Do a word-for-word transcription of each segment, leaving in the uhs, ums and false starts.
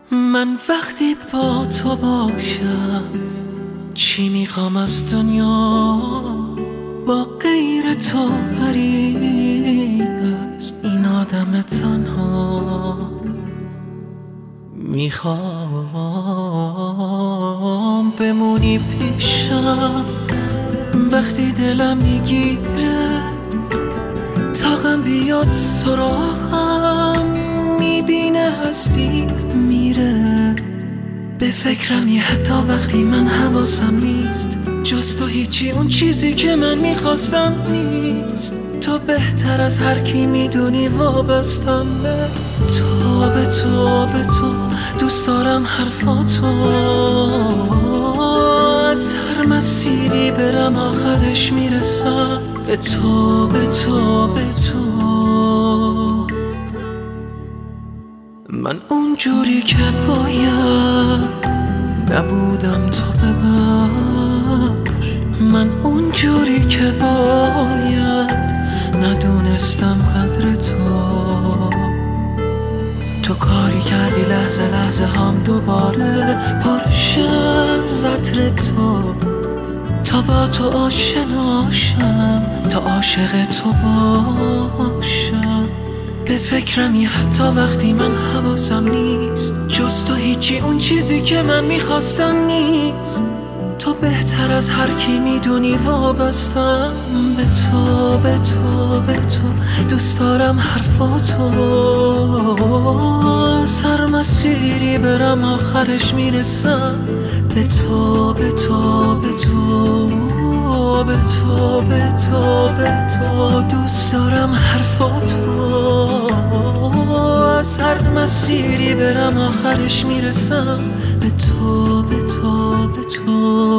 من وقتی با تو باشم چی میخوام از دنیا، با غیر تو غریب است این آدم تنها. میخوام بمونی پیشم وقتی دلم میگیره، طاقم بیاد سراغم میبینه هستی میره. به فکرمی حتی وقتی من حواسم نیست، جز تو هیچی اون چیزی که من میخواستم نیست. تو بهتر از هر کی میدونی وابستم به تو، به تو، به تو. دوست دارم حرفاتو، از هر مسیری برم آخرش میرسم به تو، به تو، به تو. من اونجوری که باید نبودم تو ببخش، من اونجوری که باید ندونستم قدر تو. تو کاری کردی لحظه لحظه هم دوباره پرشه از عطر تو. تا با تو آشناشم، تا عاشق تو باشم. به فکرمی حتی وقتی من حواسم نیست، جز تو هیچی اون چیزی که من میخواستم نیست. تو بهتر از هر کی میدونی وابستم به تو، به تو، به تو. دوست دارم حرفاتو، از هر مسیری برم آخرش میرسم به تو، به تو، به تو، به تو، به تو، به تو. دوست دارم حرفاتو، از هر مسیری برم آخرش میرسم به تو، به تو، به تو.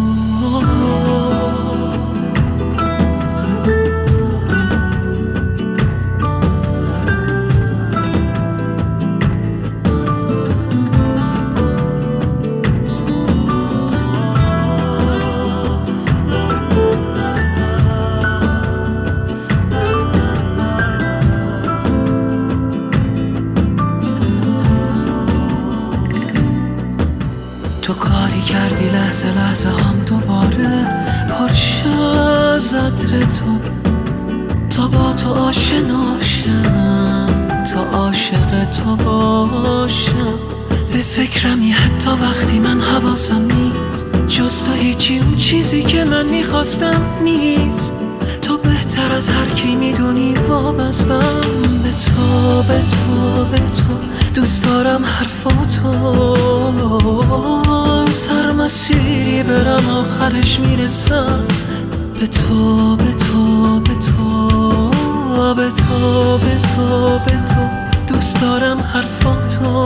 تو کاری کردی لحظه لحظه هم دوباره پرشه از عطر تو. تا با تو آشناشم، تا عاشق تو باشم. به فکرمی حتی وقتی من حواسم نیست، جز تو هیچی اون چیزی که من میخواستم نیست. تو بهتر از هر کی میدونی وابستم به تو، به تو، به تو. دوست دارم حرفاتو، از هر مسیری برم آخرش میرسم به تو، به تو، به تو، به تو، به تو، به تو. دوست دارم حرفاتو،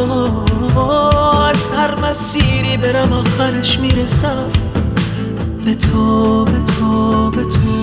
از هر مسیری برم آخرش میرسم به تو، به تو، به تو.